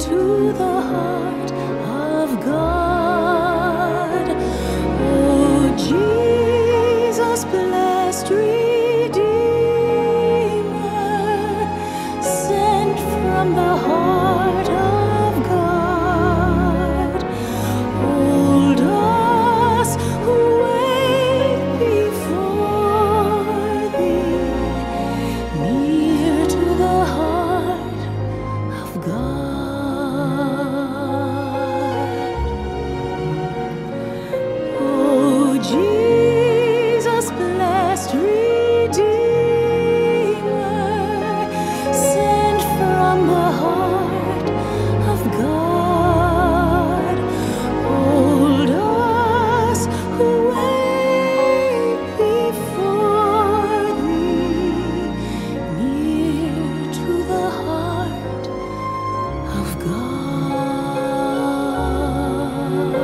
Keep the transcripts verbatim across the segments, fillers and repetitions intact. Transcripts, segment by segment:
to the heart of God. Oh, Jesus, blessed Redeemer, sent from the heart of God, hold us who wait before Thee, near to the heart of God. Oh, Jesus, blessed Redeemer, sent from the heart of God, hold us who wait before Thee, near to the heart of God.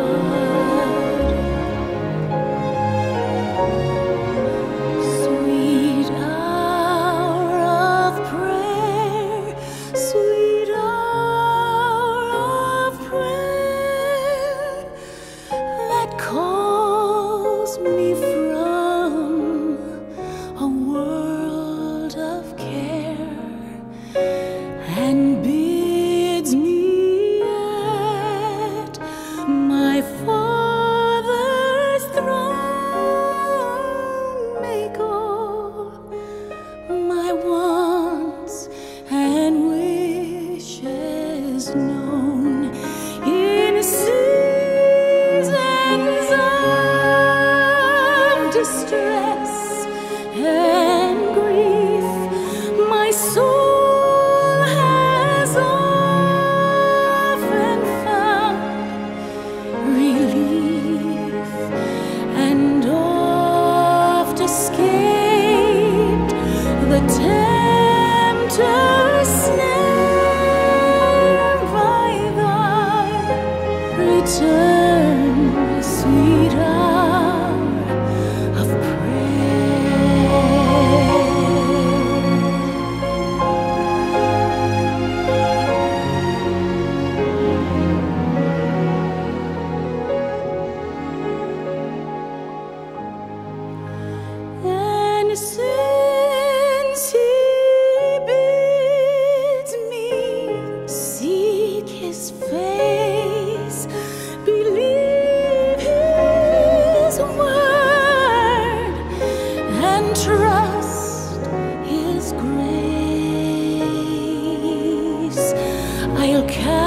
Sweet hour of prayer, sweet hour of prayer, that calls me from a world of care and bids me at my Father's throne make all my wants and wishes known. In seasons of distress and grief, my soul has often found relief, and oft escaped the tempter's snare by Thy return, sweet hour of And since He bids me seek His face, believe His word, and trust His grace, I'll